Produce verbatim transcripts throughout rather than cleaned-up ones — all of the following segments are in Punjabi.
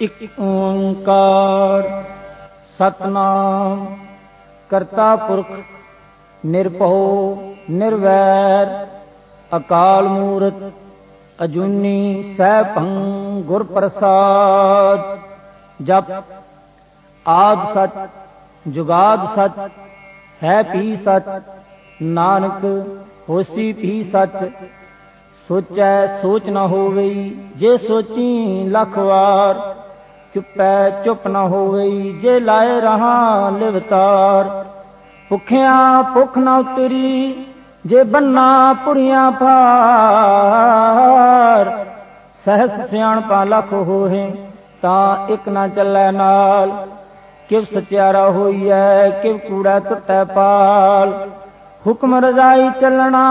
ਇਕ ਓੰਕਾਰ ਸਤਨਾਮ ਕਰਤਾ ਪੁਰਖ ਨਿਰਭਉ ਨਿਰਵੈਰ ਅਕਾਲ ਮੂਰਤ ਅਜੂਨੀ ਸੈਭੰ ਗੁਰ ਪ੍ਰਸਾਦ। ਜਪ ਆਦਿ ਸਚ ਜੁਗਾਦ ਸਚ ਹੈ ਭੀ ਸਚ, ਨਾਨਕ ਹੋਸੀ ਭੀ ਸਚ। ਸੋਚੈ ਸੋਚ ਨਾ ਹੋਵਈ ਜੇ ਸੋਚੀ ਲੱਖ ਵਾਰ, ਚੁੱਪੈ ਚੁੱਪ ਨਾ ਹੋਵਈ ਜੇ ਲਾਏ ਰਹਾ ਲਿਵਤਾਰ। ਭੁੱਖਿਆਂ ਭੁੱਖ ਨਾ ਉਤਰੀ ਜੇ ਬੰਨਾ ਪੁਰੀਆਂ ਭਾਰ, ਸਹਿਸ ਸਿਆਣਪਾਂ ਲੱਖ ਹੋਏ ਤਾਂ ਇੱਕ ਨਾ ਚੱਲੈ ਨਾਲ। ਕਿਵ ਸਚਿਆਰਾ ਹੋਈਐ ਕਿਵ ਕੂੜਾ ਟੁੱਟੈ ਪਾਲ, ਹੁਕਮ ਰਜਾਈ ਚੱਲਣਾ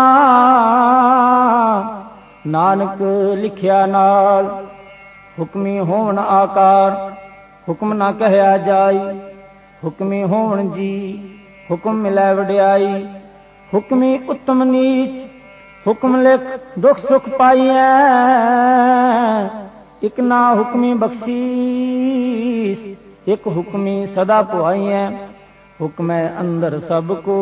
ਨਾਨਕ ਲਿਖਿਆ ਨਾਲ। ਹੁਕਮੀ ਹੋਵਨ ਆਕਾਰ ਹੁਕਮ ਨਾ ਕਹਿਆ ਜਾਈ, ਹੁਕਮੀ ਹੋਵਨ ਜੀ ਹੁਕਮ ਮਿਲੈ ਵਡਿਆਈ। ਹੁਕਮੀ ਉੱਤਮ ਨੀਚ ਹੁਕਮ ਲਿਖ ਦੁਖ ਸੁਖ ਪਾਈਐ, ਇਕ ਨਾ ਹੁਕਮੀ ਬਖਸ਼ੀਸ ਇਕ ਹੁਕਮੀ ਸਦਾ ਪੁਆਈਐ। ਹੁਕਮੈ ਅੰਦਰ ਸਭ ਕੋ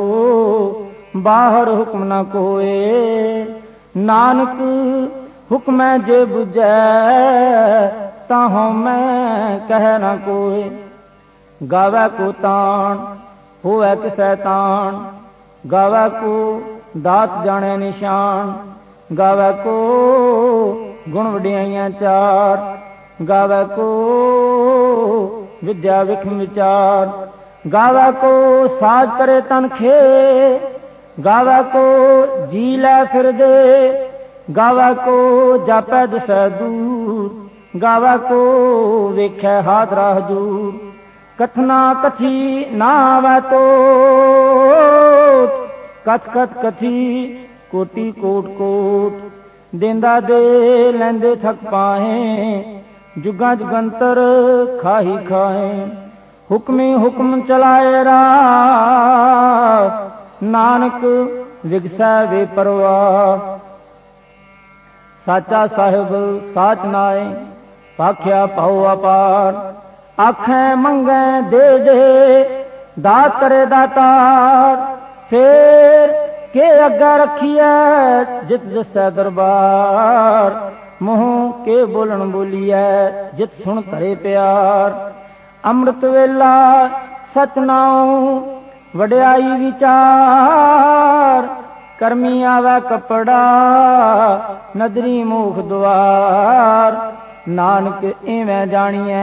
ਬਾਹਰ ਹੁਕਮ ਨਾ ਕੋਏ, ਨਾਨਕ ਹੁਕਮੈ ਜੇ ਬੁਝੈ ਤਾਂ ਹਉਮੈ ਕਹਿ ਨਾ ਕੋਏ। ਗਾਵੈ ਕੋ ਤਾਣ ਹੋਵੈ ਕਿਸੈ ਤਾਣ, ਗਾਵੈ ਕੋ ਦਾਤ ਜਾਣੈ ਨਿਸ਼ਾਨ। ਗਾਵੈ ਕੋ ਗੁਣ ਵਡਿਆਈਆਂ ਚਾਰ, ਗਾਵੈ ਕੋ ਵਿਦਿਆ ਵਿਖਮ ਵਿਚਾਰ। ਗਾਵੈ ਕੋ ਸਾਜ ਕਰੇ ਤਨ ਖੇ, ਗਾਵੈ ਕੋ ਜੀ ਲੈ ਫਿਰਦੇ। ਗਾਵੈ ਕੋ ਜਾਪੈ ਦਿਸੈ ਦੂਰ, ਗਾਵੈ ਕੋ ਵੇਖੈ ਹਾਦਰਾ ਹਜੂਰ। ਕਥਨਾ ਕਥੀ ਨਾ ਆਵੈ ਤੋਟ, ਕਥ ਕਥ ਕਥੀ ਕੋਟੀ ਕੋਟ ਕੋਟ। ਦੇਂਦਾ ਦੇ ਲੈਂਦੇ ਥਕ ਪਾਹੇ, ਜੁਗਾਂ ਜੁਗੰਤਰ ਖਾਹੀ ਖਾਹੇ। ਹੁਕਮੀ ਹੁਕਮ ਚਲਾਏ ਰਾਹ, ਨਾਨਕ ਵਿਗਸੈ ਵੇ ਪਰਵਾਹ। ਸਾਚਾ ਸਾਹਿਬ ਸਾਚ ਨਾਏ ਭਾਖਿਆ ਭਾਉ ਅਪਾਰ। ਆਖੈ ਮੰਗੈ ਦੇ ਦੇ ਦਾਤ ਕਰੇ ਦਾਤਾਰ, ਫੇਰ ਕੇ ਅੱਗਾ ਰੱਖੀਐ ਜਿਤ ਦਿਸੈ ਦਰਬਾਰ। ਮੂੰਹ ਕੇ ਬੋਲਣ ਬੋਲੀਐ ਜਿਤ ਸੁਣ ਧਰੇ ਪਿਆਰ। ਅੰਮ੍ਰਿਤ ਵੇਲਾ ਸਚ ਨਾਉ ਵਡਿਆਈ ਵਿਚਾਰ, ਕਰਮੀ ਆਵੈ ਕੱਪੜਾ ਨਦਰੀ ਮੂਖ ਦੁਆਰ। ਨਾਨਕ ਇਵੇਂ ਜਾਣੀਐ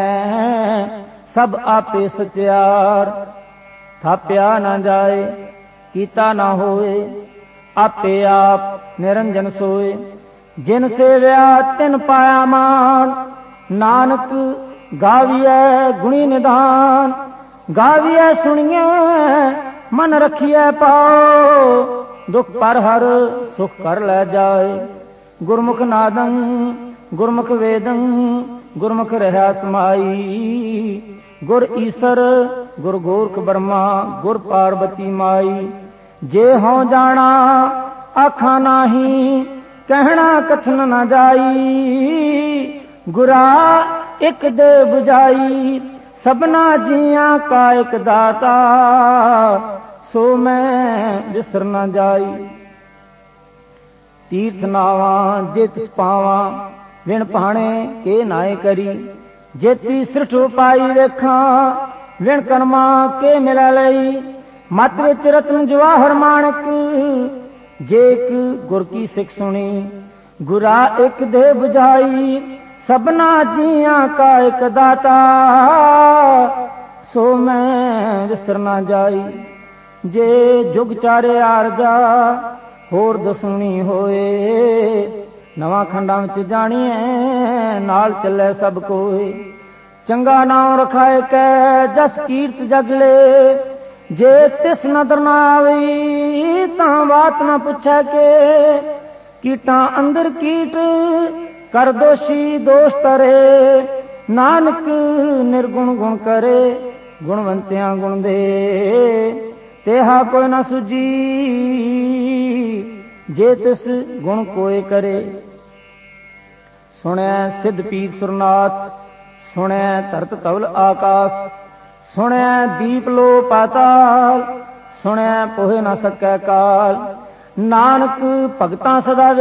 ਸਭ ਆਪੇ ਸਚਿਆਰ। ਥਾਪਿਆ ਨਾ ਜਾਏ ਕੀਤਾ ਨਾ ਹੋਏ, ਆਪੇ ਆਪ ਨਿਰੰਜਨ ਸੋਏ। ਜਿਨ ਸੇਵਿਆ ਤਿਨ ਪਾਇਆ ਮਾਨ, ਨਾਨਕ ਗਾਵੀਐ ਗੁਣੀ ਨਿਧਾਨ। ਗਾਵੀਐ ਸੁਣੀਐ ਮਨ ਰਖੀਐ ਪਾਉ, ਦੁਖ ਪਰ ਹਰ ਸੁਖ ਕਰ ਲੈ ਜਾਏ। ਗੁਰਮੁਖ ਨਾਦੰ ਗੁਰਮੁਖ ਵੇਦੰ ਗੁਰਮੁਖ ਰਹਾ ਸਮਾਈ। ਗੁਰ ਈਸਰ ਗੁਰ ਗੋਰਖ ਬਰਮਾ ਗੁਰ ਪਾਰਬਤੀ ਮਾਈ। ਜੇ ਹਉ ਜਾਣਾ ਆਖਾਂ ਨਾਹੀ, ਕਹਿਣਾ ਕਥਨ ਨਾ ਜਾਈ। ਗੁਰਾ ਇਕ ਦੇ ਬੁਝਾਈ ਸਭਨਾ ਜੀਆਂ ਕਾ ਇਕ ਦਾਤਾ, ਸੋ ਮੈਂ ਵਿਸਰ ਨਾ ਜਾਈ। ਤੀਰਥ ਨਾਵਾਂ ਜੇ ਤਿਸ ਪਾਵਾਂ, ਵਿਣ ਭਾਣੇ ਕੇ ਨਾਏ ਕਰੀ। ਜੇਤੀ ਸਿਰਠ ਉਪਾਈ ਵੇਖਾਂ, ਵਿਣ ਕਰਮਾਂ ਕੇ ਮਿਲੈ ਲਈ। ਮਤ ਵਿੱਚ ਰਤਨ ਜਵਾਹਰ ਮਾਣਕ, ਜੇ ਇੱਕ ਗੁਰ ਕੀ ਸਿੱਖ ਸੁਣੀ। ਗੁਰਾ ਇੱਕ ਦੇ ਬੁਝਾਈ ਸਭਨਾ ਜੀਆਂ ਕਾ ਇੱਕ ਦਾਤਾ, ਸੋ ਮੈਂ ਵਿਸਰ ਨਾ ਜਾਈ। ਜੇ ਜੁਗ ਚਾਰੇ ਆਰਜਾ ਹੋਰ ਦਸੂਣੀ ਹੋਏ, ਨਵਾਂ ਖੰਡਾਂ ਵਿੱਚ ਜਾਣੀਐ ਨਾਲ ਚੱਲੇ ਸਭ ਕੋਏ। ਚੰਗਾ ਨਾਮ ਰਖਾਏ ਕੈ ਜਸ ਕੀਰਤ ਜਗ ਲੇ, ਜੇ ਤਿਸ ਨਦਰ ਨਾ ਆਵਈ ਤਾਂ ਬਾਤ ਨਾ ਪੁੱਛੈ ਕੇ। ਕੀਟਾਂ ਅੰਦਰ ਕੀਟ ਕਰ ਦੋਸ਼ੀ ਦੋਸ਼ ਤਰੇ, ਨਾਨਕ ਨਿਰਗੁਣ ਗੁਣ ਕਰੇ ਗੁਣਵੰਤਿਆਂ ਗੁਣ ਦੇ। ਤੇਹਾ ਕੋਈ ਨਾ ਸੁਜੀ ਜੇ ਤਿਸ ਗੁਣ ਕੋਏ ਕਰੇ। ਸੁਣਿਆ ਸਿੱਧ ਪੀਰ ਸੁਰਨਾਥ ਸੁਣਿਐ ਧਰਤ ਧਵਲ ਆਕਾਸ, ਸੁਣਿਐ ਦੀਪ ਲੋ ਪਾਤਾਲ, ਸੁਣਿਐ ਪੋਹਿ ਨ ਸਕੈ ਕਾਲ। ਨਾਨਕ ਭਗਤਾਂ ਸਦਾ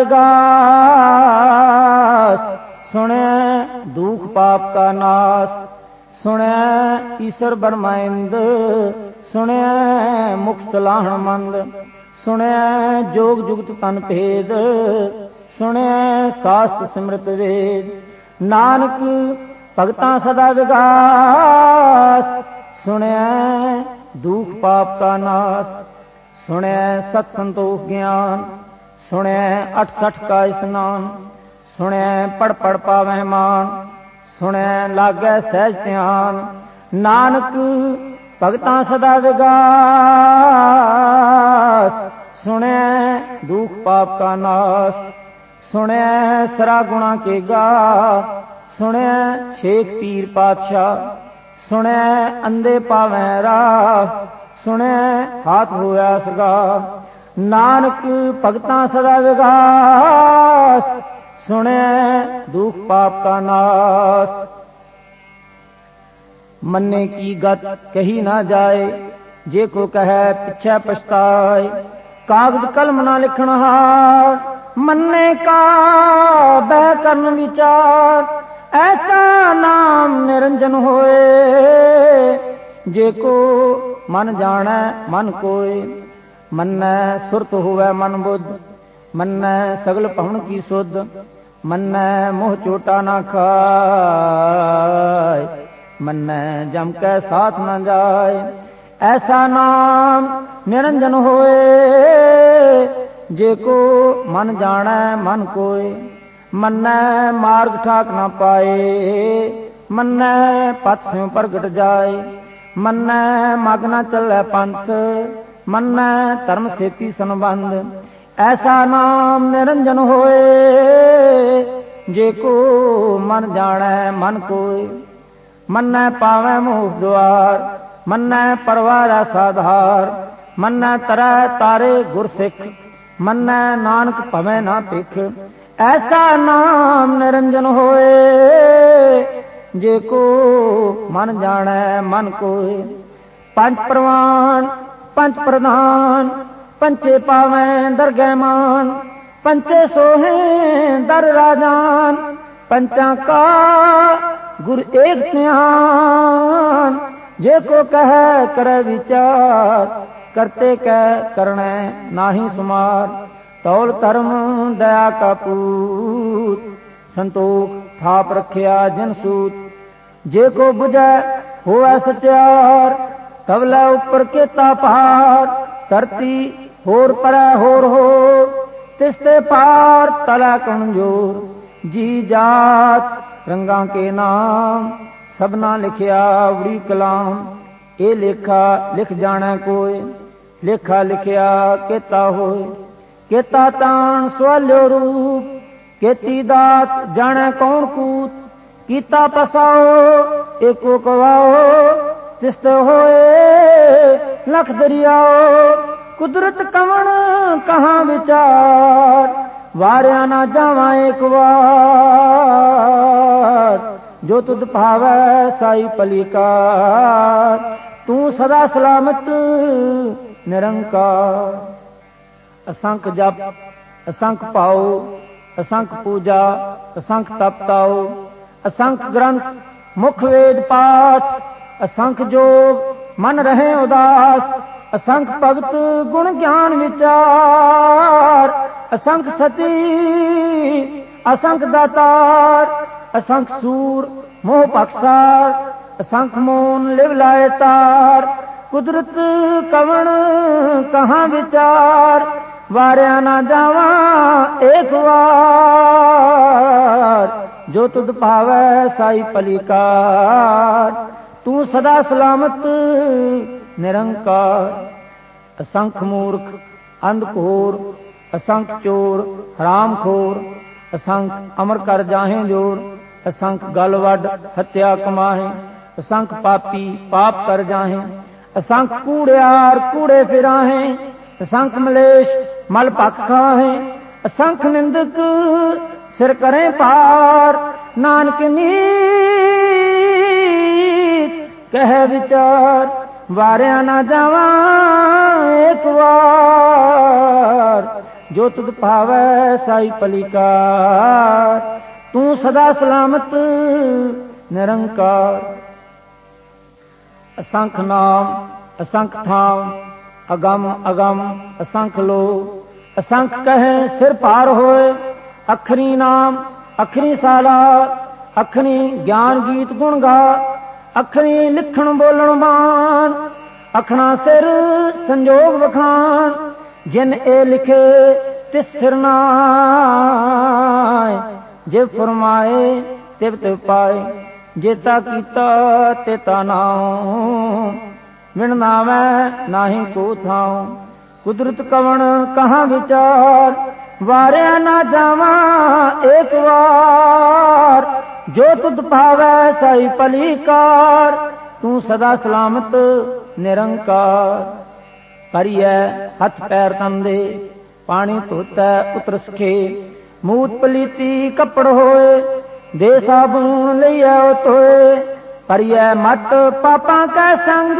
ਵਿਗਾਸ, ਸੁਣਿਐ ਦੁਖ ਪਾਪ ਕਾ ਨਾਸ। ਸੁਣਿਐ ਈਸ਼ਰ ਬਰਮਾਇੰਦ, ਸੁਣਿਐ ਮੁਖ ਸਲਾਹਣ ਮੰਦ। ਸੁਣਿਐ ਜੋਗ ਜੁਗਤ ਤਨ ਭੇਦ, ਸੁਣਿਐ ਸਾਸਤ ਸਿਮਰਤ ਵੇਦ। ਨਾਨਕ ਭਗਤਾਂ ਸਦਾ ਵਿਗਾਸ, ਸੁਣਿਐ ਦੁਖ ਪਾਪ ਕਾ ਨਾਸ। ਸੁਣਿਐ ਸਤ ਸੰਤੋਖ ਗਿਆਨ, ਸੁਣਿਐ ਅਠ ਸਠ ਕਾ ਇਸਨਾਨ। ਸੁਣਿਐ ਪੜ ਪੜ ਪਾਵੈ ਮਾਨ, ਸੁਣਿਐ ਲਾਗੈ ਸਹਿਜ ਧਿਆਨ। ਨਾਨਕ ਭਗਤਾਂ ਸਦਾ ਵਿਗਾਸ, ਸੁਣਿਐ ਦੁਖ ਪਾਪ ਕਾ ਨਾਸ। ਸੁਣਿਐ ਸਰਾ ਗੁਣਾ ਕੇ ਗਾ, ਸੁਣਿਐ ਸ਼ੇਖ ਪੀਰ ਪਾਤਸ਼ਾਹ। ਸੁਣਿਐ ਅੰਧੇ ਪਾਵੈ ਰਾਹ, ਸੁਣਿਐ ਹਾਥ ਹੋਇਆ ਸਗਾ। ਨਾਨਕ ਭਗਤਾਂ ਸਦਾ ਵਿਗਾਸ, ਸੁਣਿਐ ਦੁਖ ਪਾਪ ਕਾ ਨਾਸ। ਮੰਨੇ ਕੀ ਗਤ ਕਹੀ ਨਾ ਜਾਏ, ਜੇ ਕੋ ਕਹੈ ਪਿਛੈ ਪਛਤਾਏ। ਕਾਗਦ ਕਲਮ ਨਾ ਲਿਖਣ ਹਾਰ, ਮੰਨੇ ਕਾ ਬਹਿ ਕਰਨ ਵਿਚਾਰ। ਐਸਾ ਨਾਮ ਨਿਰੰਜਨ ਹੋਏ, ਜੇ ਕੋ ਮਨ ਜਾਣੈ ਮਨ ਕੋਇ। ਮੰਨੈ ਸੁਰਤ ਹੋਵੈ ਮਨ ਬੁੱਧ, ਮੰਨੈ ਸਗਲ ਭਵਨ ਕੀ ਸੁਧ। ਮੰਨੈ ਮੋਹ ਚੋਟਾ ਨਾ ਖਾਇ, ਮੰਨੈ ਜਮ ਕੈ ਸਾਥ ਨ ਜਾਏ। ਐਸਾ ਨਾਮ ਨਿਰੰਜਨ ਹੋਏ, ਜੇ ਕੋ ਮਨ ਜਾਣੈ ਮਨ ਕੋਇ। ਮੰਨੈ ਮਾਰਗ ਠਾਕ ਨਾ ਪਾਏ, ਮੰਨੈ ਪਥ ਸਿਉ ਪ੍ਰਗਟ ਜਾਏ। ਮੰਨੈ ਮਗ ਨ ਚੱਲੈ ਪੰਥ, ਮੰਨੈ ਧਰਮ ਸੇਤੀ ਸੰਬੰਧ। ਐਸਾ ਨਾਮ ਨਿਰੰਜਨ ਹੋਏ, ਜੇ ਕੋ ਮਨ ਜਾਣੈ ਮਨ ਕੋਇ। ਮੰਨੈ ਪਾਵੈ ਮੋਖ ਦੁਆਰ, ਮੰਨੈ ਪਰਵਾਰੈ ਸਾਧਾਰ। ਮੰਨੈ ਤਰੈ ਤਾਰੇ ਗੁਰ ਸਿੱਖ, ਮੰਨੈ ਨਾਨਕ ਭਵੈ ਨਾ ਭਿਖ। ਐਸਾ ਨਾਮ ਨਿਰੰਜਨ ਹੋਏ, ਜੇ ਕੋ ਮਨ ਜਾਣੈ ਮਨ ਕੋਇ। ਪੰਜ ਪ੍ਰਵਾਨ ਪੰਜ ਪ੍ਰਧਾਨ, ਪੰਚੇ ਪਾਵੈ ਦਰਗਹਿ ਮਾਨ। ਪੰਚੇ ਸੋਹੇ ਦਰ ਰਾਜਾਨ, ਪੰਚਾਂ ਕਾ ਗੁਰ ਏਕ ਧਿਆਨ। ਜੇ ਕੋ ਕਹੈ ਕਰੈ ਵਿਚਾਰ, ਕਰਤੇ ਕੈ ਕਰਣੈ ਨਾਹੀ ਸੁਮਾਰ। ਤੌਲ ਧਰਮ ਦਇਆ ਕਾ ਪੂਤ, ਸੰਤੋਖ ਥਾਪ ਰਖਿਆ ਜਿਨ ਸੂਤ। ਜੇ ਕੋ ਬੁਝੈ ਹੋਵੈ ਸਚਿਆਰ, ਤਵਲੇ ਉੱਪਰ ਕੇਤਾ ਭਾਰ। ਧਰਤੀ ਹੋਰ ਪਰੈ ਹੋਰ ਹੋਰ, ਤਿਸਤੇ ਪਾਰ ਤਲੈ ਕਮਜੋਰ। ਜੀ ਜਾਤ ਰੰਗਾਂ ਕੇ ਨਾਮ, ਸਭਨਾ ਲਿਖਿਆ ਉੜੀ ਕਲਾਮ। ਇਹ ਲੇਖਾ ਲਿਖ ਜਾਣੈ ਕੋਇ, ਲੇਖਾ ਲਿਖਿਆ ਕੇਤਾ ਹੋਇ। ਕੇਤਾ ਤਾਣ ਸਵਾਲਿਓ ਰੂਪ, ਕੀਤੀ ਦਾਤ ਜਾਣੈ ਕੌਣ ਕੂਤ। ਕੀਤਾ ਪਸਾਓ ਏਕੋ ਕਵਾਓ, ਤਿਸਤੇ ਹੋਏ ਲਖ ਦਰਿਆਓ। ਕੁਦਰਤ ਕਵਣ ਕਹਾਂ ਵਿਚਾਰ, ਵਾਰਿਆ ਨਾ ਜਾਵਾਂ ਏਕ ਵਾਰ। ਜੋ ਤੁਧ ਭਾਵੈ ਸਾਈ ਪਲੀਕਾਰ, ਤੂੰ ਸਦਾ ਸਲਾਮਤ ਨਿਰੰਕਾਰ। ਅਸੰਖ ਜਪ ਅਸੰਖ ਭਾਉ, ਅਸੰਖ ਪੂਜਾ ਅਸੰਖ ਤਪਤਾਉ। ਅਸੰਖ ਗ੍ਰੰਥ ਮੁਖ ਵੇਦ ਪਾਠ, ਅਸੰਖ ਜੋਗ ਮਨ ਰਹੇ ਉਦਾਸ। ਅਸੰਖ ਭਗਤ ਗੁਣ ਗਿਆਨ ਵਿਚਾਰ, ਅਸੰਖ ਸਤੀ ਅਸੰਖ ਦਾਤਾਰ। ਅਸੰਖ ਸੂਰ ਮੋਹ ਪਖਸਾਰ, ਅਸੰਖ ਮੋਨ ਲਿਵ ਲਾਏ ਤਾਰ। ਕੁਦਰਤ ਕਵਣ ਕਹਾਂ ਵਿਚਾਰ, ਵਾਰਿਆ ਨਾ ਜਾਵਾਂ ਏਕ ਵਾਰ। ਜੋ ਤੁਧ ਭਾਵੈ ਸਾਈ ਪਲੀਕਾਰ, ਤੂੰ ਸਦਾ ਸਲਾਮਤ ਨਿਰੰਕਾਰ। ਅਸੰਖ ਮੂਰਖ ਅੰਧ ਘੋਰ, ਅਸੰਖ ਚੋਰ ਹਰਾਮ ਖੋਰ। ਅਸੰਖ ਅਮਰ ਕਰ ਜਾਹੇ ਜੋਰ, ਅਸੰਖ ਗਲ ਵੱਡ ਹੱਤਿਆ ਕਮਾਹੇ। ਅਸੰਖ ਪਾਪੀ ਪਾਪ ਕਰ ਜਾਹੇ, ਅਸੰਖ ਕੂੜਿਆਰ ਕੂੜੇ ਫਿਰਾਹੇ। ਅਸੰਖ ਮਲੇਸ਼ ਮਲ ਭਖ ਖਾਹੇ, ਅਸੰਖ ਨਿੰਦਕ ਸਿਰ ਕਰੇ ਪਾਰ। ਨਾਨਕ ਨੀ कह विचार वारिया ना जावा एक बार, जो तुद पावै साई पलिकार, तू सदा सलामत निरंकार। असंख नाम असंख थाम, अगम अगम असंख लो, असंख कहे सिर पार होए, अखरी नाम अखरी साला, अखरी ज्ञान गीत गुण गा, अखरी लिखण बोलण बाण, अखना सिर संजोग वखान, जिन ए लिखे तिस सिर नाय, जे फरमाए तिव तिव पाए, जेता कीता तेता नाऊं, विण नावै नाहीं को थाऊं। कुदरत कवण कहाँ विचार, वारिया ना जावा एक बार, जो तुद पावै साई पलीकार, तू सदा सलामत निरंकार। करिए हथ पैर तंदे, पानी धोतै उतर सखे, मूत पलीती कपड़ होए, दे साबुन लइया धोए। करिए मत पापा कै संग,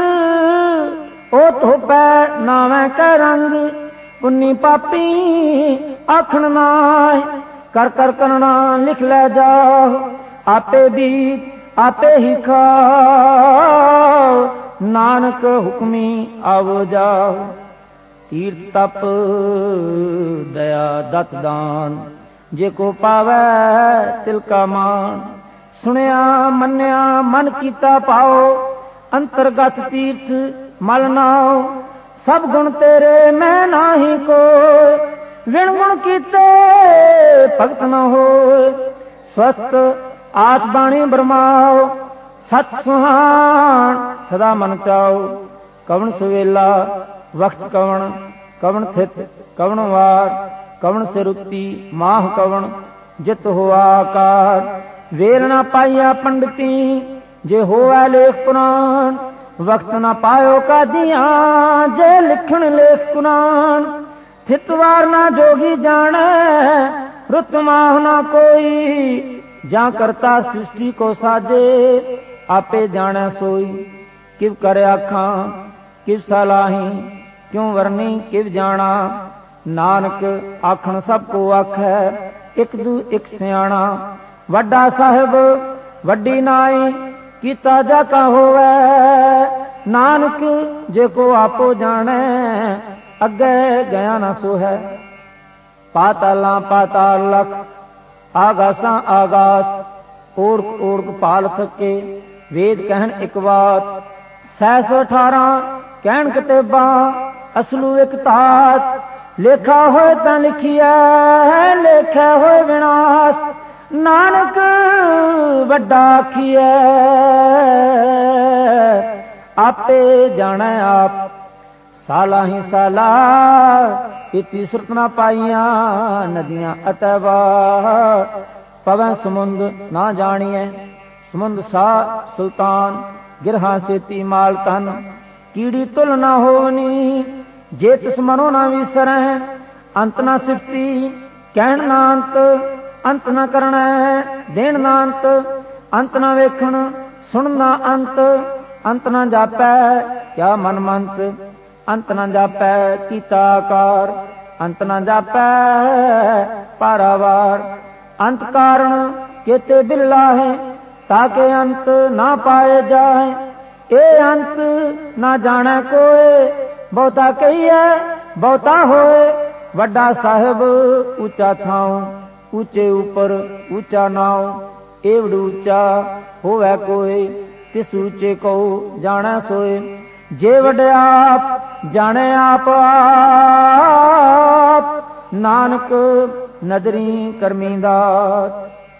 ओ धोपै नावै कै रंग, पुन्नी पापी आखण नाय, कर कर करना लिख लै जाओ, आपे बीत आपे ही खाओ, नानक हुक्मी आवो जाओ। तीर्थ तप दया दत दान, जे को पावै तिलका मान, सुनिया मन्या मन कीता पाओ, अंतरगत तीर्थ मल नाओ। सब गुण तेरे मैं नाही कोय, विण गुण कीते भगत न होय। स्वस्थ आठ बाणी ब्रह्माओ, सत सुहान सदा मन चाओ। कवण सवेला वक्त कवण, कवण थित कवण वार, कवण सिरुक्ति माह कवण, जित हुआ आकार। वेल न पाइया पंडिती, जे होवै लेख पुराण, वक्त न पायो का दिया, जे लिखण लेख कुरान। थितवार ना जोगी जाने, रुत माह ना कोई, जा करता सृष्टि को साजे, आपे जाने सोई। किव करे आखां किव सलाही, क्यों वरनी किव जाना, नानक आखण सबको आखै, एक दू एक सियाणा। वड्डा साहिब वड्डी नाई, कीता जाका होवै, नानक जे को आपो जाने, अगे गया न सो है। पाताला पाताल लख, आगासा आगास, ओढ़ ओढ़ पाल थके, वेद कहन एक बात, सैस अठारा कहन किताबा, असलू एक तात। लेखा होए तां लिखिया, लेखा होए विनाश, नानक वड्डा आखिए, आपे जाने आप। साला ही साला इति सुरत ना पाइया, नदियां अतैबा, पवै समुंद ना जानिए। समुंद सा सुल्तान, गिरहा सेती माल तन, कीड़ी तुल ना होवनी, जे तिस मनो ना विसरै। अंत ना सिफती कहण ना अंत, अंत ना करना देण ना अंत, अंत ना वेखण सुन ना अंत। अंत ना जापै क्या मन मंत, अंत ना जापै कीता आकार, अंत ना जापै पारावार। अंत कारण केते बिरला है, ताके अंत ना पाए जाए। ए अंत ना जाने कोय, बहुता कहिए बहुता होए। वड्डा साहिब ऊंचा थाऊं, ऊंचे ऊपर ऊंचा नाव। एवड़ ऊंचा होवै कोय, तिस ऊंचे को जाने सोए। जे वड्डे आप जाने आप आप, नानक नदरी करमीदात।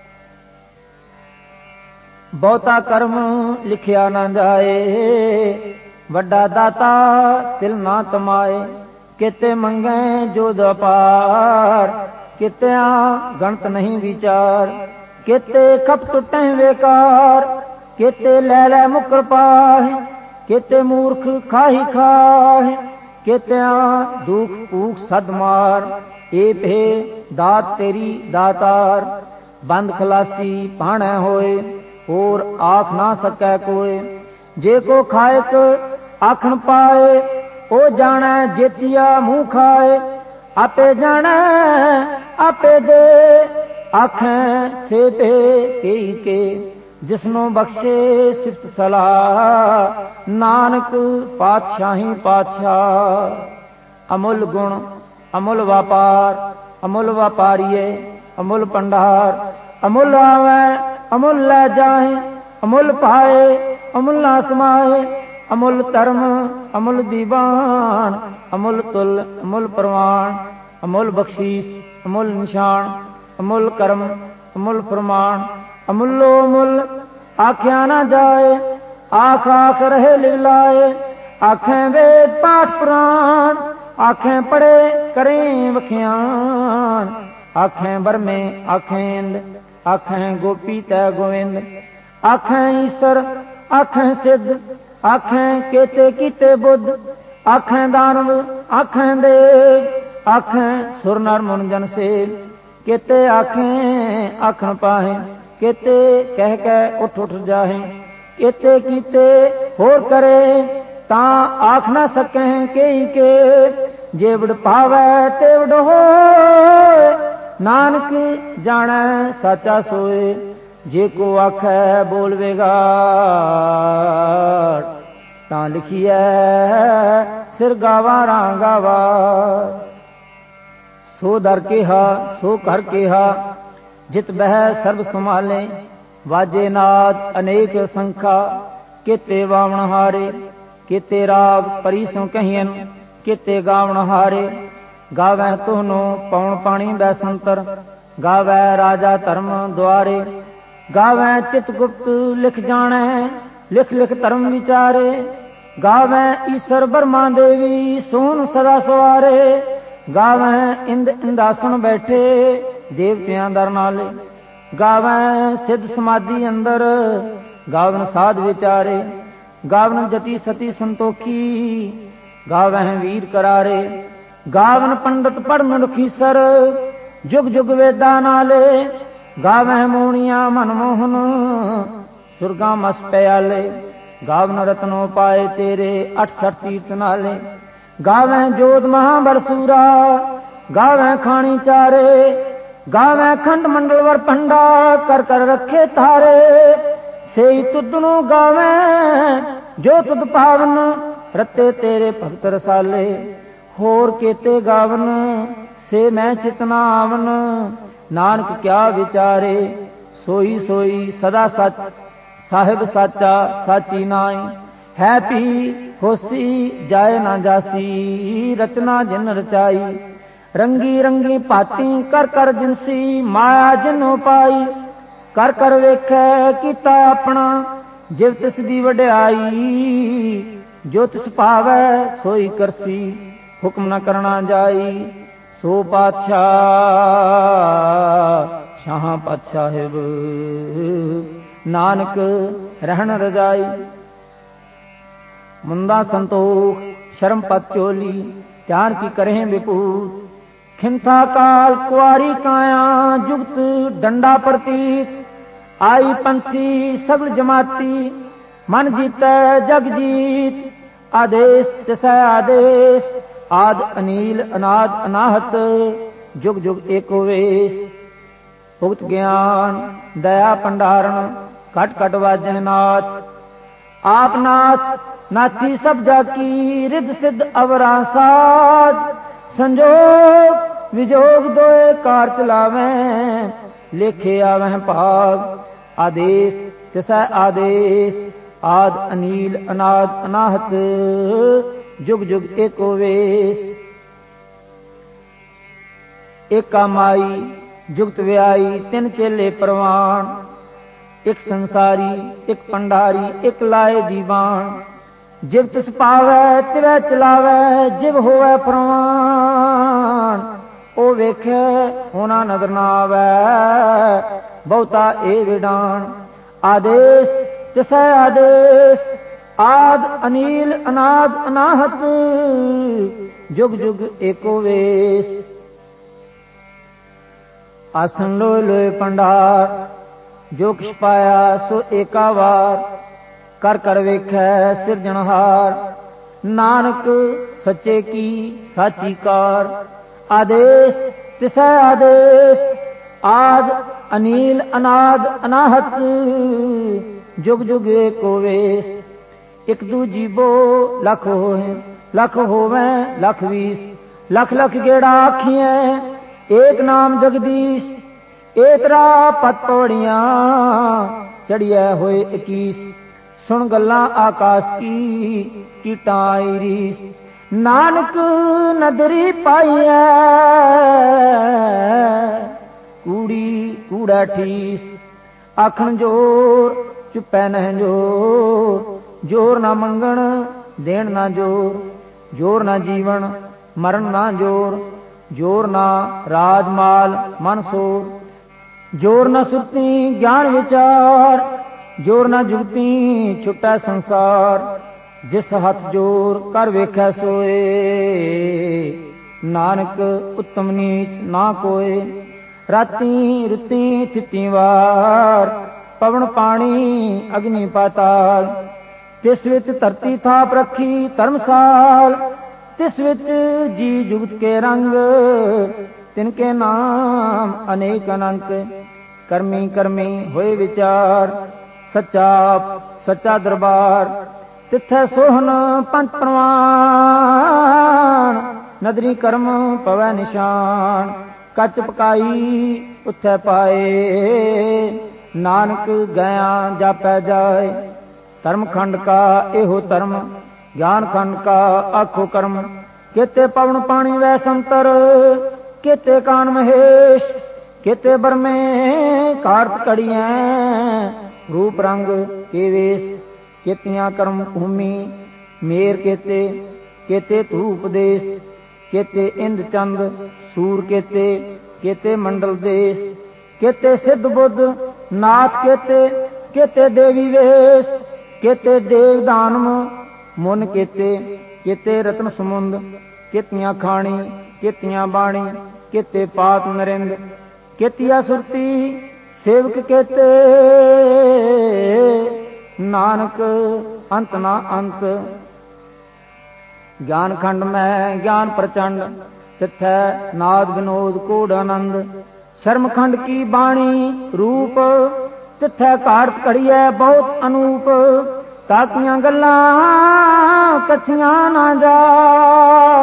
बहुता कर्म लिखिया न जाए, वड्डा दाता तिल ना तमाए। किते मंगे जो दपार, कित्या गणत नहीं विचार। किते कप टुटे बेकार, किते लै लै मुकर पाहे। किते मूर्ख खाही खाहे, कित्या दुख भूख सद मार। ए भे दात तेरी दातार, बंद खलासी पाणै होए। और आख ना सकै कोय, जे को खायक आखण पाए, ओ जाने जेतिया मुंह खाए। आपे जाने आपे दे, आखें से पे कई के। जिसनो बख्शे सिफत सलाह, नानक पातशाही पातशाह। अमुल गुण अमुल व्यापार, अमुल व्यापारीए अमुल भंडार। अमुल आवे अमुल लै जाए, अमुल पाए अमुल ना समाए। अमुल धर्म अमुल दीवान, अमुल तुल अमुल प्रवान। अमुल बख्शीश अमुल निशान, अमुल कर्म अमुल फरमान। अमुलो मुल आख्या ना जाए, आख आख रहे लिवलाए। आखें वेद पाठ पुराण, आखें पढ़े करें वख्यान। आखें बरमे आखें इंद, आखें गोपी तै गोविंद। आखें ईसर आखें सिद्ध, आखें केते कीते बुद्ध। आखें दानव आखें देव, आखें सुर नर मुन जन सेव। केते आखें आखण पाहे, केते कह कह उठ उठ जाहे। केते कीते होर करे, तां आख ना सकें केई के। जेवड़ पावै तेवड़ होए, नानक जाने साचा सोए। जे को आखै बोल वेगाड़, तां लिखिए सिर गावारां गावार। सो दर केहा सो कर केहा, जित बह सर्ब संभाले। वाजे नाद अनेक संखा, केते वावण हारे। केते राग परी सो कहियन, केते गावण हारे। गावै तोहनो पौण पाणी बैसंतर, गावै राजा धर्म द्वारे। गावै चितगुप्त लिख जाने, लिख लिख धर्म विचारे। गावै ईश्वर ब्रह्मा देवी, सोन सदा सवारे। गावै इंद इंदासन बैठे, देवतियां दर नाले। गावै सिद्ध समाधि अंदर, गावन साध विचारे। गावन जति सती संतोखी, गावह वीर करारे। गावन पंडित पढ़न रुखीसर, जुग जुग वेदा नाले। गावह मोहनिया मनमोहन, सुरगा मस प्याले। गावन रत्नो पाए तेरे, अठ सठ तीर्थ नाले। गावह जोध महाबलसूरा, गावह खानी चारे। गावह खंड मंडल वर पंडा, कर कर रखे थारे। सेई तुदनु गावह जो तुद पावन, रते तेरे भगत रसाले। होर केते गावन से मैं चितना आवन, नानक क्या विचारे। सोई सोई सदा सच, साहिब साचा साची नाई। है पी होसी जाए ना जासी, रचना जिन रचाई। रंगी रंगी भाती कर कर जिनसी, माया जिनो पाई। कर कर वेखै कीता अपना, जिव तिस दी वड्याई। जो तिस भावै सोई करसी, हुक्म न करना जाई। सो पातशाह शाह पातशाहिब, नानक रहन रजाई। मुंदा संतोख शर्म पत चोली, ध्यान की करें विपूत। खिंथा काल कुआरी काया, जुगत डंडा प्रतीत। आई पंथी सगल जमाती, मन जीतै जग जीत। आदेश तिसै आदेश, आद अनील अनाद अनाहत। जुग जुग एको वेश, भुगत ज्ञान दया भंडारण। घट घट वाजै नाथ, आप नाथ नाथी सब जाकी। रिद सिद्ध अवरा साध, संजोग विजोग दोए कार चलावें। लेखे आवह भाग, आदेश तिसै आदेश। आद अनील अनाद अनाहत, जुग जुग एको वेश। एका माई जुगत व्याई, तिन चेले प्रवान। एक संसारी एक पंडारी, एक लाए दीवान। जिव तिस पावै तिवै चलावै, जिव होवै प्रवान। ओ वेख्यै होना नदर ना आवै, बहुता ए विडान। आदेश तिसै आदेश, आद अनील अनाद अनाहत। जुग जुग एको वेश। आसन लोय लोय पंडार, जो किछ पाया सो एका वार। ਕਰ ਕਰ ਵੇਖੈ ਸਿਰਜਣਹਾਰ। ਨਾਨਕ ਸੱਚੇ ਕੀ ਸਾਚੀ ਕਾਰ, ਆਦੇਸ਼ ਤਿਸੈ ਆਦੇਸ਼, ਆਦ ਅਨੀਲ ਅਨਾਦ ਅਨਾਹਤ, ਜੁਗ ਜੁਗ ਏਕੋ ਵੇਸ। ਇਕ ਦੂ ਜੀਵੋ ਲਖ ਹੋਏ, ਲਖ ਹੋਵੇ ਲਖ ਵੀਸ, ਲਖ ਲਖ ਗੇੜਾ ਆਖੀਐ ਏਕ ਨਾਮ ਜਗਦੀਸ਼। ਏਤਰਾ ਪਤ ਪੌੜੀਆਂ ਚੜੀਐ ਹੋਏ ਇਕੀਸ, ਸੁਣ ਗੱਲਾਂ ਆਕਾਸ਼ ਕੀ ਕੀਟਾਂ ਆਈ ਰੀਸ। ਨਾਨਕ ਨਦਰੀ ਪਾਈਐ ਕੂੜੀ ਕੂੜਾ ਠੀਸ, ਆਖਣ ਜੋਰ ਚੁੱਪੈ ਨਹਿ ਜੋਰ। ਜੋਰ ਨਾ ਮੰਗਣ ਦੇਣ ਨਾ ਜੋਰ, ਜੋਰ ਨਾ ਜੀਵਨ ਮਰਨ ਨਾ ਜੋਰ। ਜੋਰ ਨਾ ਰਾਜ ਮਾਲ ਮਨ ਸੋਰ, ਜੋਰ ਨਾ ਸੁਰਤੀ ਗਿਆਨ ਵਿਚਾਰ। ਜੋਰ ਨਾ ਜੁਗਤੀ ਛੁਟੈ ਸੰਸਾਰ, ਜਿਸ ਹੱਥ ਜੋਰ ਕਰ ਵੇਖੈ ਸੋਏ। ਨਾਨਕ ਉੱਤਮ ਨੀਚ ਨਾ ਕੋਏ, ਰਾਤੀ ਰੁੱਤੀ ਥਿੱਤੀ ਵਾਰ। ਪਵਨ ਪਾਣੀ ਅਗਨੀ ਪਾਤਾਲ, ਤਿਸ ਵਿੱਚ ਧਰਤੀ ਥਾਪ ਰੱਖੀ ਧਰਮਸਾਲ। ਤਿਸ ਵਿੱਚ ਜੀ ਜੁਗਤ ਕੇ ਰੰਗ, ਤਿਨਕੇ ਨਾਮ ਅਨੇਕ ਅਨੰਤ। ਕਰਮੀ ਕਰਮੀ ਹੋਏ ਵਿਚਾਰ, ਸੱਚਾ ਸੱਚਾ ਦਰਬਾਰ। ਤਿੱਥੈ ਸੋਹਨ ਪੰਥ ਪ੍ਰਵਾਨ, ਨਦਰੀ ਕਰਮ ਪਵੈ ਨਿਸ਼ਾਨ। ਕੱਚ ਪਕਾਈ ਉੱਥੈ ਪਾਏ, ਨਾਨਕ ਗਿਆ ਜਾਪੈ ਜਾਏ। ਧਰਮ ਖੰਡ ਕਾ ਇਹੋ ਧਰਮ, ਗਿਆਨ ਖੰਡ ਕਾ ਆਖੋ ਕਰਮ। ਕੇਤੇ ਪਵਨ ਪਾਣੀ ਵੈ ਸੰਤਰ, ਕੇਤੇ ਕਾਨ ਮਹੇਸ਼। ਕੇਤੇ ਬਰਮੇ ਕਾਰਤ ਕੜੀਐ, ਰੂਪ ਰੰਗ ਕੇ ਵੇਸ। ਕੇਤੀਆਂ ਕਰਮ ਭੂਮੀ ਮੇਰ ਕੇਤੇ, ਕੇਤੇ ਧੂਪ ਦੇਸ। ਕੇਤੇ ਇੰਦ ਚੰਦ ਸੂਰ ਕੇਤੇ, ਕੇਤੇ ਮੰਡਲ ਦੇਸ। ਕੇਤੇ ਸਿੱਧ ਬੁੱਧ ਨਾਥ ਕੇਤੇ, ਕੇਤੇ ਦੇਵੀ ਵੇਸ। ਕੇਤੇ ਦੇਵ ਦਾਨਵ ਮੁਨ ਕੇਤੇ, ਕੇਤੇ ਰਤਨ ਸਮੁੰਦ। ਕੇਤੀਆਂ ਖਾਣੀ ਕੇਤੀਆਂ ਬਾਣੀ, ਕੇਤੇ ਪਾਤ ਨਰਿੰਦ। ਕੇਤੀਆ ਸੁਰਤੀ ਸੇਵਕ ਕੇਤੇ, ਨਾਨਕ ਅੰਤ ਨਾ ਅੰਤ। ਗਿਆਨ ਖੰਡ ਮੈਂ ਗਿਆਨ ਪ੍ਰਚੰਡ, ਤਿੱਥੈ ਨਾਦ ਵਿਨੋਦ ਕੋਡ ਆਨੰਦ। ਸ਼ਰਮ ਖੰਡ ਕੀ ਬਾਣੀ ਰੂਪ, ਤਿੱਥੈ ਘਾੜਤ ਘੜੀਐ ਬਹੁਤ ਅਨੂਪ। ਤਾਕੀਆਂ ਗੱਲਾਂ ਕਥੀਆਂ ਨਾ ਜਾਏ,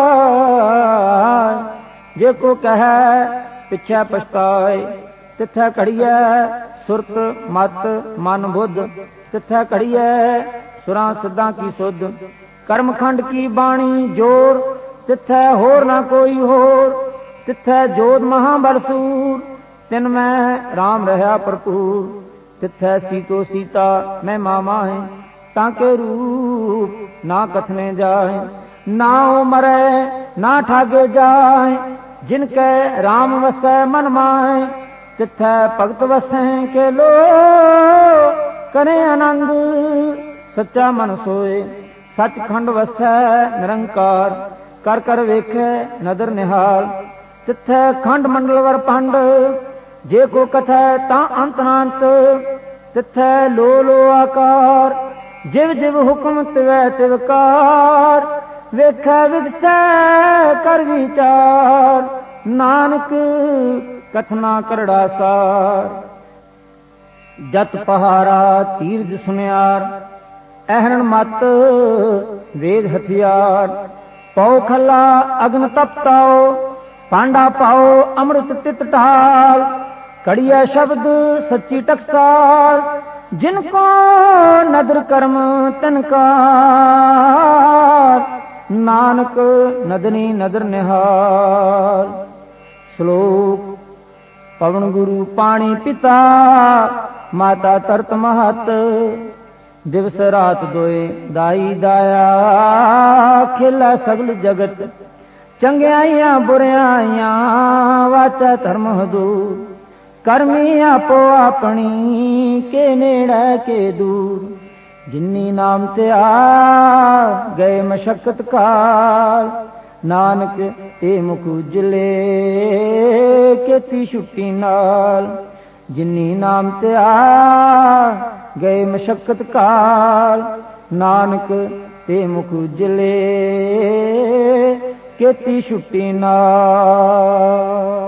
ਜੇ ਕੋ ਕਹੈ ਪਿਛੈ ਪਛਤਾਏ। ਤਿੱਥੈ ਘੜੀਐ ਸੁਰਤ ਮਤ ਮਨ ਬੁੱਧ, ਤਿੱਥੈ ਘੜੀਐ ਸੁਰਾਂ ਸਿੱਧਾਂ ਕੀ ਸੁਧ। ਕਰਮ ਖੰਡ ਕੀ ਬਾਣੀ ਜੋਰ, ਤਿੱਥੈ ਹੋਰ ਨਾ ਕੋਈ ਹੋਰ। ਤਿੱਥੈ ਜੋਧ ਮਹਾਬਲ ਸੂਰ, ਤਿਨ ਮੈਂ ਰਾਮ ਰਹਾ ਭਰਪੂਰ। ਤਿੱਥੈ ਸੀਤੋ ਸੀਤਾ ਮਹਿਮਾ ਮਾਹੇ, ਤਾਕੇ ਰੂਪ ਨਾ ਕਥਨੇ ਜਾਏ। ਨਾ ਉਹ ਮਰੈ ਨਾ ਠਾਗੇ ਜਾਏ, ਜਿਨ ਕੈ ਰਾਮ ਵਸੈ ਮਨ ਮਾਹੇ। ਤਿੱਥੈ ਭਗਤ ਵਸੈ ਕੇ ਲੋ ਕਰੇ ਆਨੰਦ, ਸੱਚਾ ਮਨ ਸੋਏ। ਸੱਚਖੰਡ ਵਸੈ ਨਿਰੰਕਾਰ, ਕਰ ਕਰ ਵੇਖੈ ਨਦਰ ਨਿਹਾਲ। ਤਿੱਥੈ ਖੰਡ ਮੰਡਲ ਵਰ ਪੰਡ, ਜੇ ਕੋ ਕਥੈ ਤਾਂ ਅੰਤ ਨਾ ਅੰਤ। ਤਿੱਥੈ ਲੋ ਲੋ ਆਕਾਰ, ਜਿਵ ਜਿਵ ਹੁਕਮ ਤਿਵੈ ਤਿਵਕਾਰ। ਵੇਖੈ ਵਿਗਸੈ ਕਰ ਵਿਚਾਰ, ਨਾਨਕ ਕਥਨਾ ਕਰੜਾ ਸਾਰ। ਜਤ ਪਹਾਰਾ ਤੀਰਜ ਸੁਨਿਆਰ, ਐਹਰਣ ਮਤ ਵੇਦ ਹਥਿਆਰ। ਪਉ ਖੱਲਾ ਅਗਨ ਤਪਤਾਓ, ਪਾਂਡਾ ਪਾਓ ਅੰਮ੍ਰਿਤ ਤਿਤ ਢਾਲ। ਕੜੀਐ ਸ਼ਬਦ ਸੱਚੀ ਟਕਸਾਲ, ਜਿਨ ਕੋ ਨਦਰ ਕਰਮ ਤਿਨਕਾਰ। ਨਾਨਕ ਨਦਨੀ ਨਦਰ ਨਿਹਾਲ। ਸ਼ਲੋਕ ਪਵਨ ਗੁਰੂ ਪਾਣੀ ਪਿਤਾ, ਮਾਤਾ ਤਰਤ ਮਹਤ। ਦਿਵਸ ਰਾਤ ਦੋਏ ਦਾਈ ਦਾਇਆ, ਖੇਲਾ ਸਗਲ ਜਗਤ। ਚੰਗਿਆਈਆਂ ਬੁਰਿਆਈਆਂ ਵਾਚਾ ਧਰਮ ਹਦੂਰ। ਕਰਮੀ ਆਪੋ ਆਪਣੀ, ਕੇ ਨੇੜੇ ਕੇ ਦੂਰ। ਜਿਨੀ ਨਾਮ ਤੇ ਆ ਗਏ ਮਸ਼ਕਤ ਕਾਲ, ਨਾਨਕ ਤੇ ਮੁਖ ਉਜਲੇ ਕੀਤੀ ਛੁੱਟੀ ਨਾਲ। ਜਿਨੀ ਨਾਮ ਤੇ ਆ ਗਏ ਮਸ਼ੱਕਤ ਕਾਲ ਨਾਨਕ ਤੇ ਮੁਖ ਉਜਲੇ ਕੀਤੀ ਛੁੱਟੀ ਨਾਲ।